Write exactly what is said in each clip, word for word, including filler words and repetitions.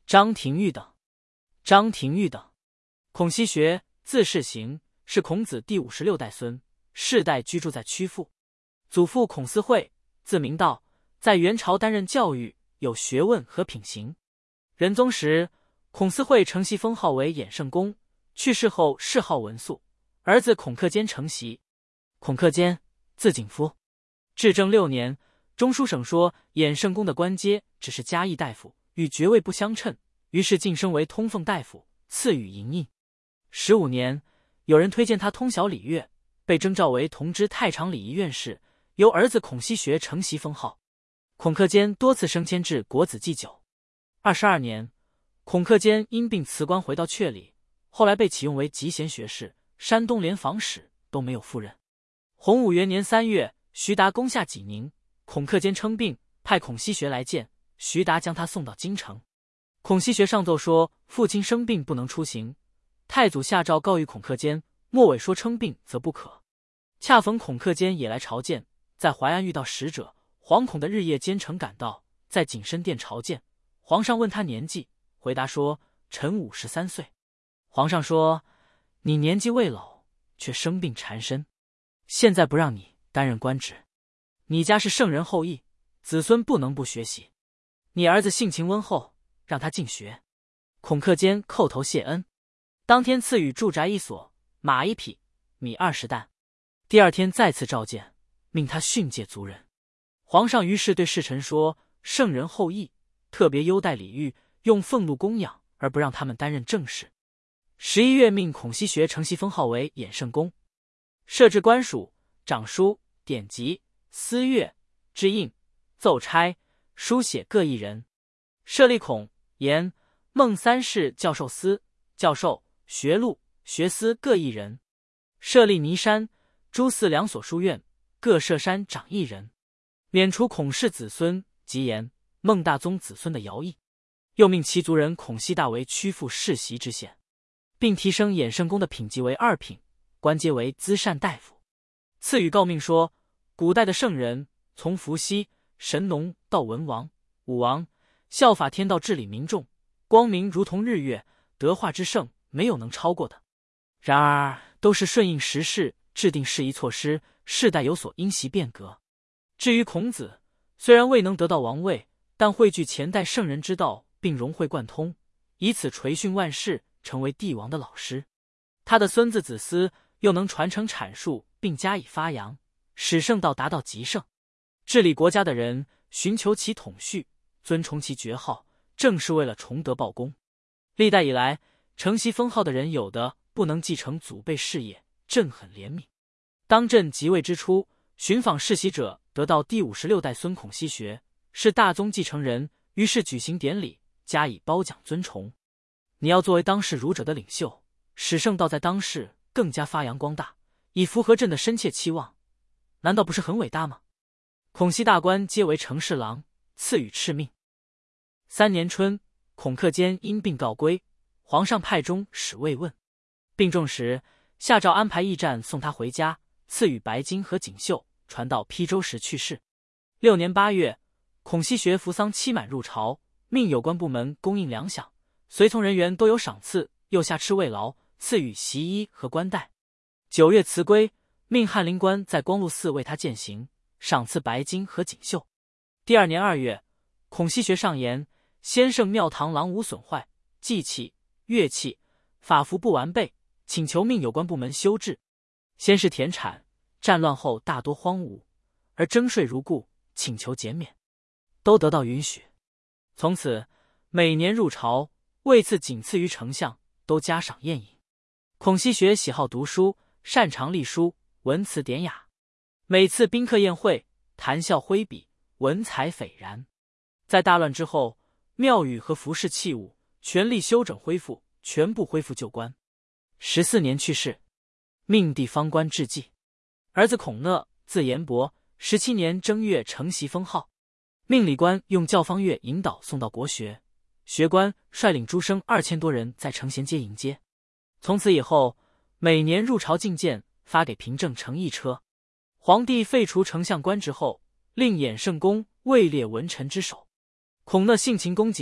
张廷玉等。张廷玉等，孔熙学，字世行，是孔子第五十六代孙，世代居住在曲阜。祖父孔思惠，字明道，在元朝担任教育，有学问和品行。仁宗时，孔思惠承袭封号为衍圣公，去世后谥号文肃，儿子孔克坚承袭。孔克坚，字景夫。至正六年，中书省说衍圣公的官阶只是嘉义大夫，与爵位不相称，于是晋升为通奉大夫，赐予银印。十五年，有人推荐他通晓礼乐，被征召为同知太常礼仪院士，由儿子孔熙学承袭封号。孔克坚多次升迁至国子祭酒。二十二年，孔克坚因病辞官回到阙里，后来被启用为集贤学士、山东联防使，都没有赴任。洪武元年三月，徐达攻下济宁，孔克坚称病，派孔熙学来见，徐达将他送到京城。孔熙学上奏说父亲生病不能出行，太祖下诏告谕孔克坚，末尾说称病则不可。恰逢孔克坚也来朝见，在淮安遇到使者，惶恐的日夜兼程赶到，在景深殿朝见。皇上问他年纪，回答说臣五十三岁。皇上说，你年纪未老，却生病缠身，现在不让你担任官职，你家是圣人后裔，子孙不能不学习。你儿子性情温厚，让他进学。孔克坚叩头谢恩，当天赐予住宅一所，马一匹，米二十担。第二天再次召见，命他训诫族人。皇上于是对侍臣说，圣人后裔特别优待礼遇，用俸禄供养，而不让他们担任政事。十一月，命孔熙学承袭封号为衍圣公，设置官署、掌书、典籍、司阅、制印、奏差、书写各一人，设立孔、颜、孟三世教授司、教授、学录、学司各一人，设立尼山、诸寺两所书院，各设山长一人，免除孔氏子孙及颜、孟大宗子孙的徭役，又命其族人孔熙大为曲阜世袭知县，并提升衍圣公的品级为二品，官阶为资善大夫。赐予诰命说，古代的圣人，从伏羲、神农到文王、武王，效法天道治理民众，光明如同日月，德化之盛，没有能超过的。然而都是顺应时势，制定适宜措施，世代有所因袭变革。至于孔子，虽然未能得到王位，但汇聚前代圣人之道，并融会贯通，以此垂训万世，成为帝王的老师。他的孙子子嗣又能传承阐述，并加以发扬，使圣道达到极盛。治理国家的人寻求其统序，尊崇其爵号，正是为了崇德报功。历代以来，承袭封号的人，有的不能继承祖辈事业，朕很怜悯。当朕即位之初，寻访世袭者得到第五十六代孙孔熙学，是大宗继承人，于是举行典礼，加以褒奖尊崇。你要作为当世儒者的领袖，使圣道在当世更加发扬光大，以符合朕的深切期望，难道不是很伟大吗？孔熙大官皆为承事郎，赐予敕命。三年春，孔克坚因病告归，皇上派中使慰问。病重时，下诏安排驿站送他回家，赐予白金和锦绣，传到邳州时去世。六年八月，孔熙学服丧期满入朝，命有关部门供应粮饷，随从人员都有赏赐，又下敕慰劳，赐予席衣和冠带。九月辞归，命翰林官在光禄寺为他饯行，赏赐白金和锦绣。第二年二月，孔熙学上言，先圣庙堂廊无损坏，祭器、乐器、法服不完备，请求命有关部门修治。先是田产，战乱后大多荒芜，而征税如故，请求减免，都得到允许。从此每年入朝，位次仅次于丞相，都加赏宴饮。孔熙学喜好读书，擅长隶书，文辞典雅。每次宾客宴会，谈笑挥笔，文采斐然。在大乱之后，庙宇和服饰器物全力修整恢复，全部恢复旧观。十四年去世，命地方官致祭。儿子孔讷，字延伯，十七年正月承袭封号，命礼官用教坊乐引导送到国学，学官率领诸生二千多人在承贤街迎接。从此以后，每年入朝觐见，发给凭证乘一车。皇帝废除丞相官职后，令衍圣公位列文臣之首。孔讷性情恭谨，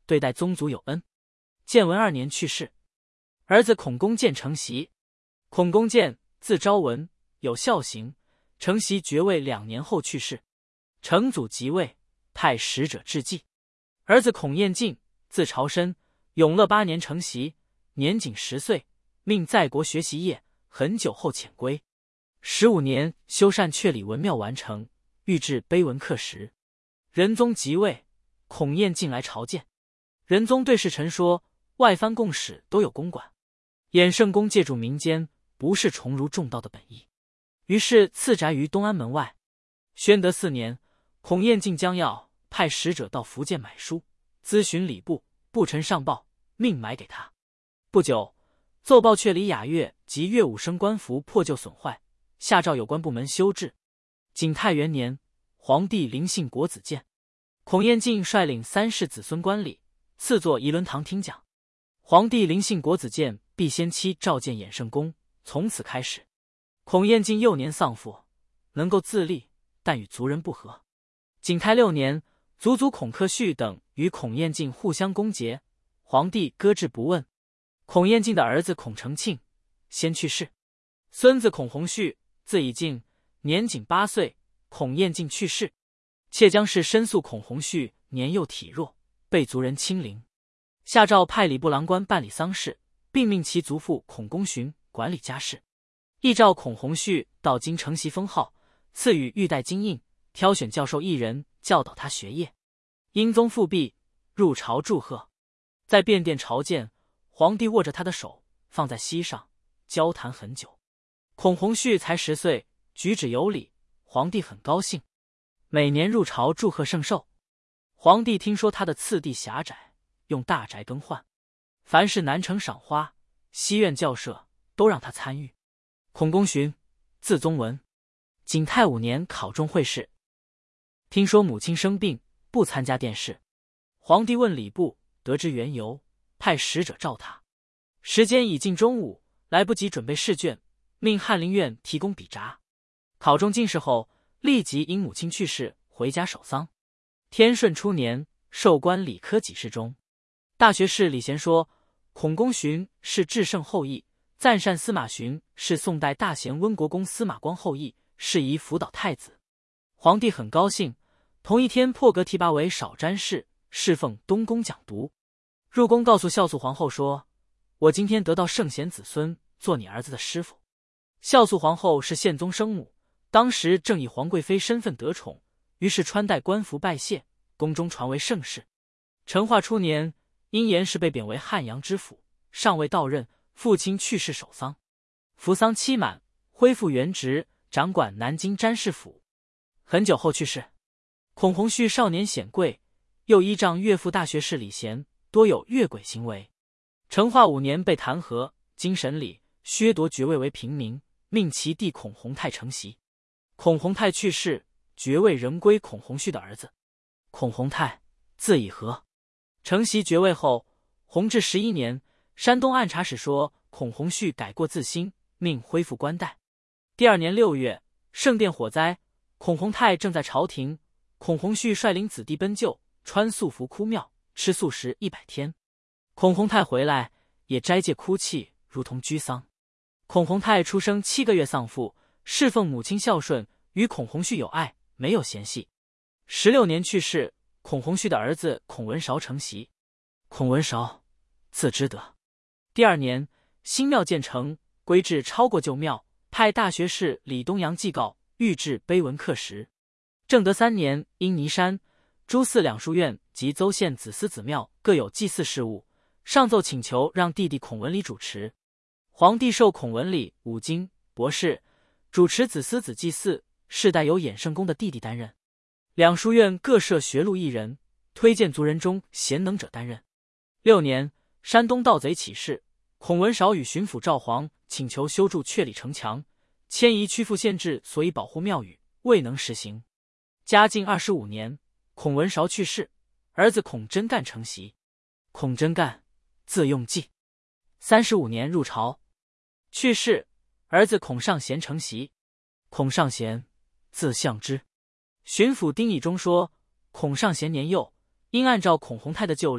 对待宗族有恩。建文二年去世。儿子孔公建承袭。孔公建字昭文，有孝行，承袭爵位两年后去世。成祖即位，派使者致祭。儿子孔彦进字朝申，永乐八年承袭，年仅十岁，命在国学习业，很久后遣归。十五年修缮阙里文庙完成，御制碑文刻石。仁宗即位，孔彦进来朝见。仁宗对侍臣说，外藩贡使都有公管，衍圣公借助民间，不是崇儒重道的本意，于是赐宅于东安门外。宣德四年，孔彦进将要，派使者到福建买书，咨询礼部，不臣上报，命买给他。不久，奏报阙里雅乐及乐舞升官服破旧损坏，下诏有关部门修治。景泰元年，皇帝临幸国子监，孔彦进率领三世子孙观礼，赐作仪伦堂听讲。皇帝临幸国子监必先期召见衍圣公，从此开始。孔彦进幼年丧父，能够自立，但与族人不和。景泰六年，族祖孔克绪等与孔彦进互相攻讦，皇帝搁置不问。孔彦进的儿子孔承庆先去世，孙子孔弘绪字以敬，年仅八岁，孔彦进去世。窃将士申诉孔弘绪年幼体弱，被族人亲临，下诏派礼部郎官办理丧事，并命其族父孔公询管理家事。亦召孔弘绪到京承袭封号，赐予玉带金印，挑选教授一人教导他学业。英宗复辟，入朝祝贺，在便殿朝见，皇帝握着他的手放在膝上，交谈很久。孔弘绪才十岁，举止有礼，皇帝很高兴，每年入朝祝贺圣寿。皇帝听说他的次第狭窄，用大宅更换，凡是南城赏花、西苑校舍都让他参与。孔公询，字宗文，景泰五年考中会试。听说母亲生病，不参加殿试。皇帝问礼部，得知缘由，派使者召他。时间已近中午，来不及准备试卷，命翰林院提供笔札。考中进士后，立即因母亲去世回家守丧。天顺初年，授官理科给事中。大学士李贤说，孔公询是至圣后裔，赞善司马询是宋代大贤温国公司马光后裔，适宜辅导太子。皇帝很高兴，同一天破格提拔为少詹事，侍奉东宫讲读。入宫告诉孝肃皇后说，我今天得到圣贤子孙，做你儿子的师傅。孝肃皇后是宪宗生母，当时正以皇贵妃身份得宠，于是穿戴官服拜谢，宫中传为盛事。成化初年，因严氏被贬为汉阳知府，尚未到任，父亲去世守丧，服丧期满，恢复原职，掌管南京詹事府。很久后去世。孔弘绪少年显贵，又依仗岳父大学士李贤，多有越轨行为。成化五年被弹劾，经审理，削夺爵位为平民，命其弟孔弘泰承袭。孔弘泰去世，爵位仍归孔弘绪的儿子孔弘泰，字以和。承袭爵位后，弘治十一年，山东按察使说孔弘绪改过自新，命恢复官带。第二年六月，圣殿火灾，孔弘泰正在朝廷，孔弘绪率领子弟奔救，穿素服哭庙，吃素食一百天。孔弘泰回来，也斋戒哭泣，如同居丧。孔弘泰出生七个月丧父，侍奉母亲孝顺，与孔弘绪有爱，没有嫌隙。十六年去世，孔弘绪的儿子孔文韶承袭。孔文韶，字之德。第二年，新庙建成，规制超过旧庙，派大学士李东阳祭告，御制碑文刻石。正德三年，因尼山、诸寺两书院及邹县子司子庙各有祭祀事务，上奏请求让弟弟孔文礼主持。皇帝授孔文礼五经博士，主持子司子祭祀，世代由衍圣公的弟弟担任。两书院各设学录一人，推荐族人中贤能者担任。六年，山东盗贼起事，孔文韶与巡抚赵璜请求修筑阙里城墙，迁移曲阜县制，所以保护庙宇，未能实行。嘉靖二十五年，孔文韶去世，儿子孔真干承袭。孔真干，字用济，三十五年入朝，去世，儿子孔尚贤承袭。孔尚贤，字相之。巡抚丁以忠说，孔尚贤年幼，应按照孔弘泰的旧例，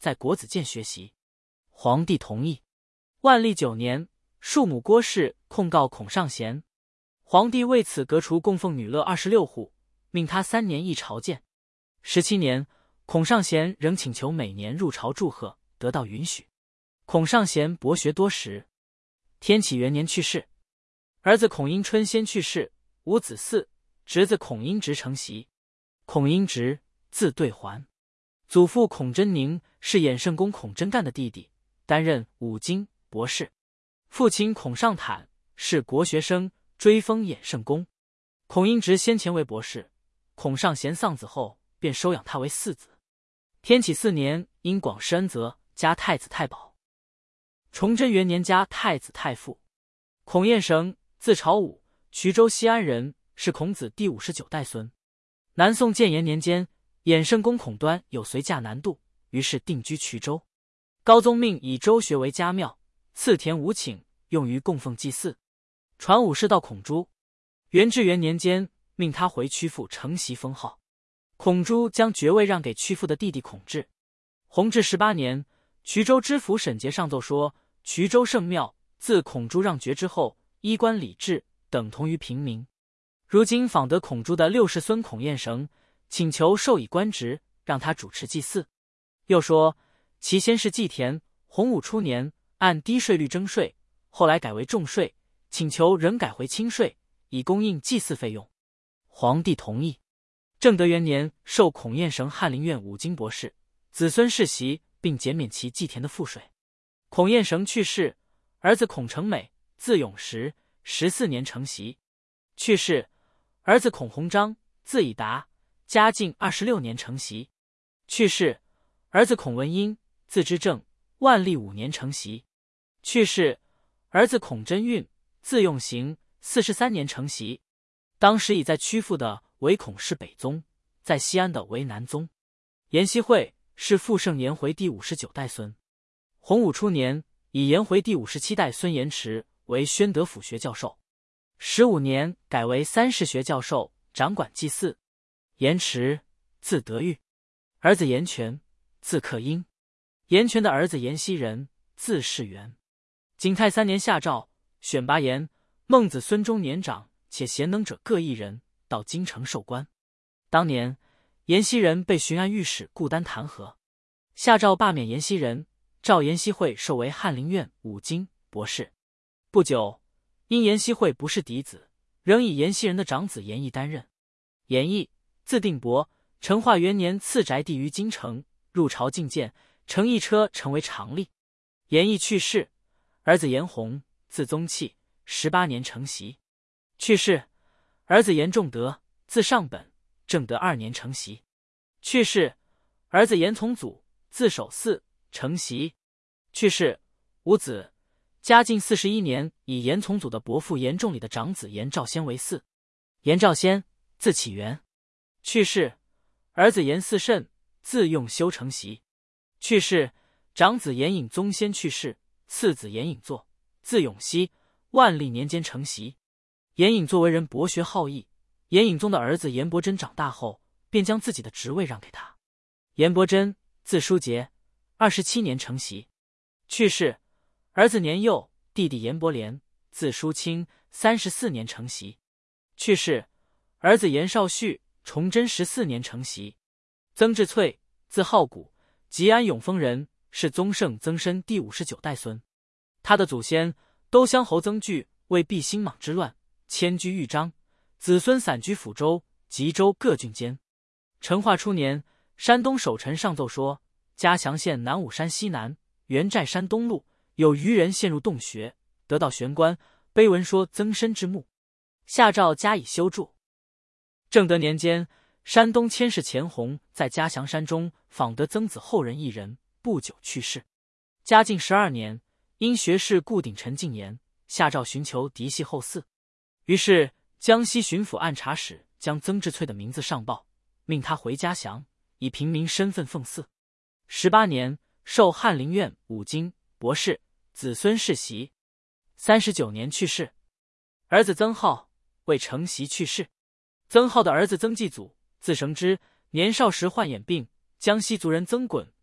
在国子监学习。皇帝同意。万历九年，庶母郭氏控告孔尚贤，皇帝为此革除供奉女乐二十六户，命他三年一朝见。十七年，孔尚贤仍请求每年入朝祝贺，得到允许。孔尚贤博学多识。天启元年去世，儿子孔英春先去世，无子嗣，侄子孔英直承袭。孔英直，字兑环，祖父孔真宁是衍圣公孔真干的弟弟，担任五经博士。父亲孔尚坦是国学生，追封衍圣公。孔英直先前为博士，孔尚贤丧子后，便收养他为嗣子。天启四年，因广施恩泽，加太子太保。崇祯元年，加太子太傅。孔彦绳，字朝武，衢州西安人，是孔子第五十九代孙。南宋建炎年间，衍圣公孔端有随驾南渡，于是定居衢州。高宗命以州学为家庙，赐田五顷，用于供奉祭祀。传武士道孔朱。元至元年间，命他回曲阜承袭封号。孔朱将爵位让给曲阜的弟弟孔至。弘治十八年，衢州知府沈节上奏说，衢州圣庙自孔朱让爵之后，衣冠礼制等同于平民。如今访得孔朱的六世孙孔彦绳，请求授以官职，让他主持祭祀。又说其先是祭田，洪武初年按低税率征税，后来改为重税，请求仍改回轻税，以供应祭祀费用。皇帝同意。正德元年，授孔彦绳翰林院五经博士，子孙世袭，并减免其祭田的赋税。孔彦绳去世，儿子孔成美，字永时，十四年承袭。去世，儿子孔弘章，字以达，嘉靖二十六年承袭。去世，儿子孔文英，字之正，万历五年承袭。去世，儿子孔真运，字用行，四十三年承袭。当时已在曲阜的为孔氏北宗，在西安的为南宗。颜希惠是傅圣颜回第五十九代孙。洪武初年，以颜回第五十七代孙颜池为宣德府学教授。十五年改为三世学教授，掌管祭祀。颜池，字德裕，儿子颜权，字克英。颜权的儿子颜希仁，字世元。景泰三年下诏，选拔颜、孟子孙中年长且贤能者各一人，到京城授官。当年颜希仁被巡按御史顾丹弹劾，下诏罢免颜希仁，召颜希惠授为翰林院五经博士。不久，因颜希惠不是嫡子，仍以颜希仁的长子颜毅担任。颜毅，字定伯，成化元年赐宅地于京城，入朝觐见，乘一车成为常例。颜毅去世，儿子颜弘，字宗器，十八年承袭。去世，儿子颜仲德，字尚本，正德二年承袭。去世，儿子颜从祖，字守嗣，承袭。去世，无子。嘉靖四十一年，以颜从祖的伯父颜仲礼的长子颜兆先为嗣。颜兆先，字启元。去世，儿子颜嗣慎，字用修承袭。去世，长子颜颖宗先去世，次子颜颖作，字永熙，万历年间承袭。颜颖作为人博学好义，颜颖宗的儿子颜伯珍长大后，便将自己的职位让给他。颜伯珍，字叔杰，二十七年承袭。去世，儿子年幼，弟弟颜伯廉，字叔清，三十四年承袭。去世，儿子颜绍绪，崇祯十四年承袭。曾志粹，字浩古，吉安永丰人，是宗圣曾参第五十九代孙。他的祖先都乡侯曾据为避兴莽之乱，迁居豫章，子孙散居抚州、吉州各郡间。成化初年，山东守臣上奏说，嘉祥县南武山西南元寨山东路有渔人陷入洞穴，得到玄关，碑文说曾参之墓，下诏加以修筑。正德年间，山东佥事钱弘在嘉祥山中访得曾子后人一人，不久去世。嘉靖十二年，因学士顾鼎臣进言，下诏寻求嫡系后嗣。于是江西巡抚按察使将曾志粹的名字上报，命他回嘉祥，以平民身份奉祀。十八年，授翰林院五经博士，子孙世袭。三十九年去世。儿子曾浩未承袭去世。曾浩的儿子曾纪祖，字绳之，年少时患眼病，江西族人曾衮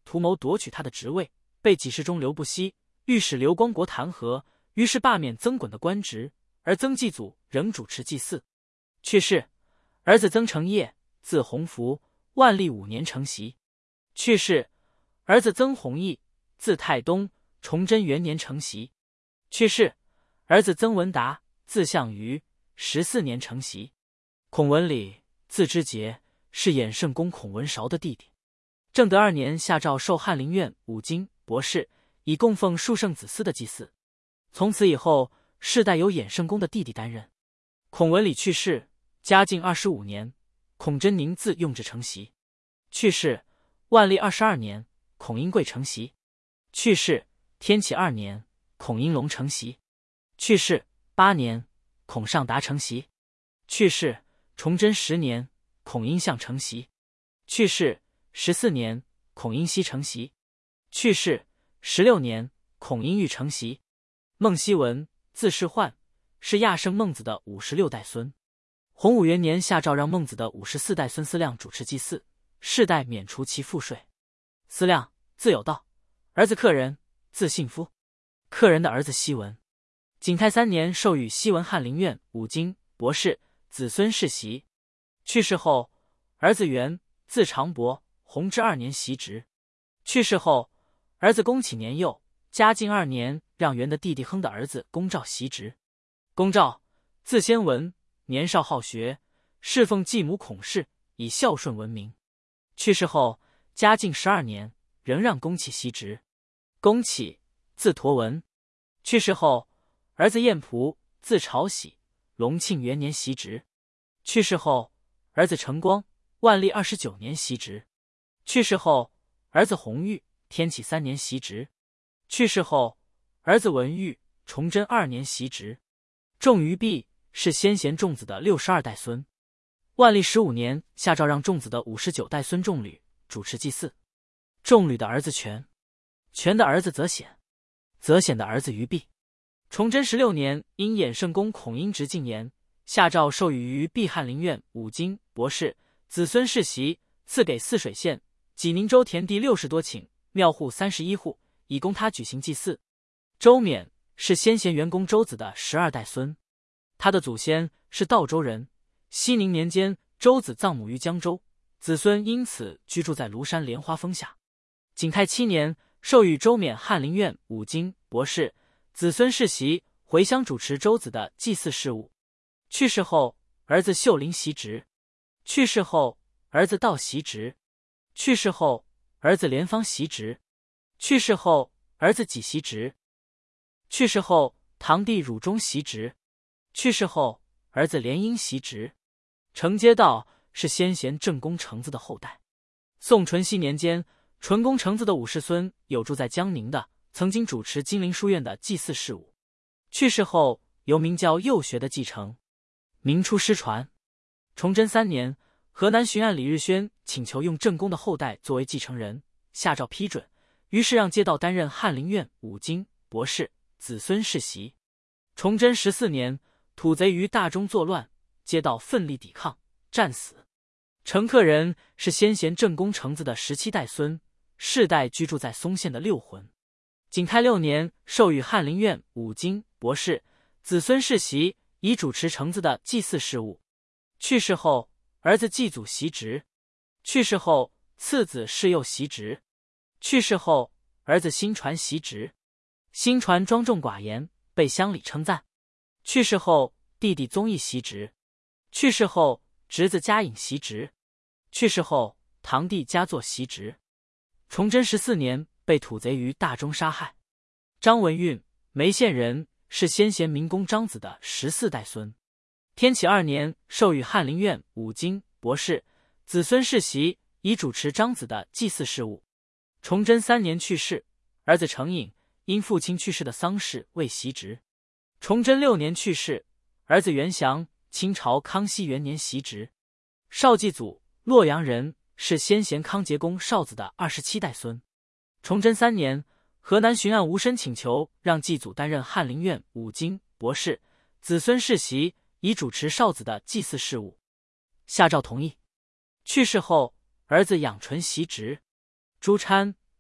图谋夺取他的职位，被给事中刘不惜、御史刘光国弹劾，于是罢免曾衮的官职，而曾纪祖仍主持祭祀。去世，儿子曾承业，字弘福，万历五年承袭。去世，儿子曾弘毅，字泰东，崇祯元年承袭。去世，儿子曾文达，字项羽，十四年承袭。孔文礼，字知节，是衍圣公孔文韶的弟弟。正德二年下诏授翰林院五经博士，以供奉数圣子司的祭祀。从此以后，世代由衍圣公的弟弟担任。孔文礼去世，嘉靖二十五年，孔真宁自用制承袭。去世，万历二十二年，孔英贵承袭。去世，天启二年，孔英龙承袭。去世，八年，孔尚达承袭。去世，崇祯十年，孔英相承袭。去世，十四年，孔英熙承袭。去世，十六年，孔英玉承袭。孟希文，字世焕，是亚圣孟子的五十六代孙。洪武元年下诏让孟子的五十四代孙思亮主持祭祀，世代免除其赋税。思亮，字有道，儿子克仁，字信夫。克仁的儿子希文。景泰三年授予希文翰林院五经博士，子孙世袭。去世后，儿子元，字长伯，弘治二年袭职。去世后，儿子恭启年幼，嘉靖二年让元的弟弟亨的儿子龚照袭职。龚照，字先文，年少好学，侍奉继母孔氏，以孝顺闻名。去世后，嘉靖十二年仍让龚启袭职。龚启，字陀文。去世后，儿子晏仆，字朝喜，隆庆元年袭职。去世后，儿子承光，万历二十九年袭职。去世后，儿子弘玉，天启三年袭职。去世后，儿子文玉，崇祯二年袭职。仲于弼是先贤仲子的六十二代孙。万历十五年下诏让仲子的五十九代孙仲履主持祭祀。仲履的儿子权，权的儿子则显，则显的儿子于弼。崇祯十六年因衍圣公孔英直进言，下诏授予于弼翰林院五经博士，子孙世袭，赐给泗水县、济宁州田地六十多顷，庙户三十一户，以供他举行祭祀。周勉是先贤元公周子的十二代孙，他的祖先是道州人。熙宁年间，周子葬母于江州，子孙因此居住在庐山莲花峰下。景泰七年授予周勉翰林院五经博士，子孙世袭，回乡主持周子的祭祀事务。去世后，儿子秀林袭职。去世后，儿子道袭职。去世后，儿子莲芳袭职。去世后，儿子己袭职。去世后，堂弟汝中袭职。去世后，儿子莲英袭职。承接道是先贤正宫程子的后代。宋淳熙年间，淳公程子的五世孙有住在江宁的，曾经主持金陵书院的祭祀事务。去世后，由名教幼学的继承。明初失传。崇祯三年，河南巡按李日宣请求用正宫的后代作为继承人，下诏批准，于是让街道担任翰林院五经博士，子孙世袭。崇祯十四年，土贼于大中作乱，街道奋力抵抗，战死。程克仁是先贤正宫程子的十七代孙，世代居住在松县的六浑。景泰六年授予翰林院五经博士，子孙世袭，以主持程子的祭祀事务。去世后，儿子祭祖袭职。去世后，次子世佑袭职。去世后，儿子新传袭职。新传庄重寡言，被乡里称赞。去世后，弟弟宗义袭职。去世后，侄子嘉颖袭职。去世后，堂弟嘉作袭职。崇祯十四年被土贼于大中杀害。张文运，眉县人，是先贤明公张子的十四代孙。天启二年授予翰林院五经博士，子孙世袭，以主持张子的祭祀事务。崇祯三年去世，儿子程颖因父亲去世的丧事未袭职。崇祯六年去世，儿子袁祥清朝康熙元年袭职。少继祖，洛阳人，是先贤康节公少子的二十七代孙。崇祯三年，河南巡按吴申请求让继祖担任翰林院五经博士，子孙世袭，以主持少子的祭祀事务。下诏同意。去世后，儿子养纯袭职。朱参，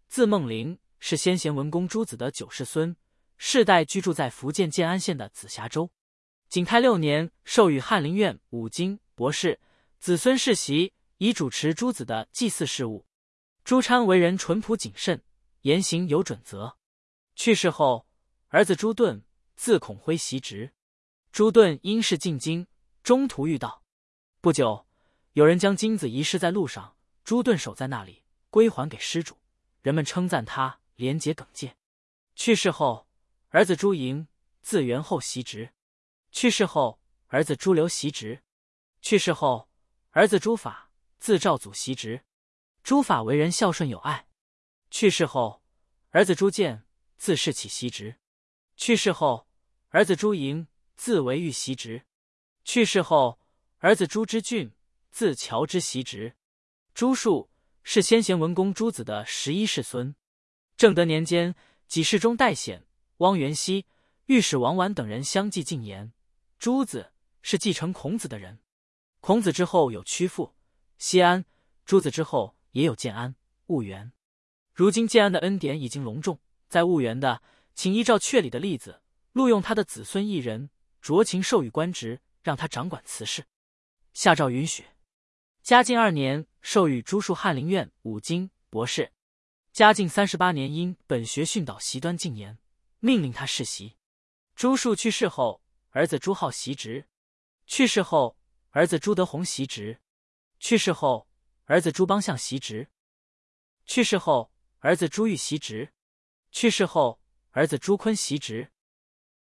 字梦龄，是先贤文公朱子的九世孙，世代居住在福建建安县的紫霞州。景泰六年，授予翰林院五经博士，子孙世袭，以主持朱子的祭祀事务。朱参为人淳朴谨慎，言行有准则。去世后，儿子朱盾，字孔辉袭职。朱盾因事进京，中途遇到。不久，有人将金子遗失在路上，朱盾守在那里，归还给失主。人们称赞他廉洁耿介。去世后，儿子朱莹，字元后袭职。去世后，儿子朱流袭职。去世后，儿子朱法，字兆祖袭职。朱法为人孝顺有爱。去世后，儿子朱建，字世启袭职。去世后，儿子朱莹，字维玉袭职。去世后，儿子朱之俊，字乔之袭职。朱述是先贤文公朱子的十一世孙。正德年间，几世中代显、汪元熙、御史王绾等人相继进言，朱子是继承孔子的人。孔子之后有曲阜、西安，朱子之后也有建安、婺源。如今建安的恩典已经隆重，在婺源的，请依照阙里的例子，录用他的子孙一人，酌情授予官职，让他掌管此事。下诏允许。嘉靖二年，授予朱述翰林院五经博士。嘉靖三十八年，因本学训导习端进言，命令他世袭。朱述去世后，儿子朱浩袭职。去世后，儿子朱德宏袭职。去世后，儿子朱邦相袭职。去世后，儿子朱玉袭职。去世后，儿子朱坤袭职。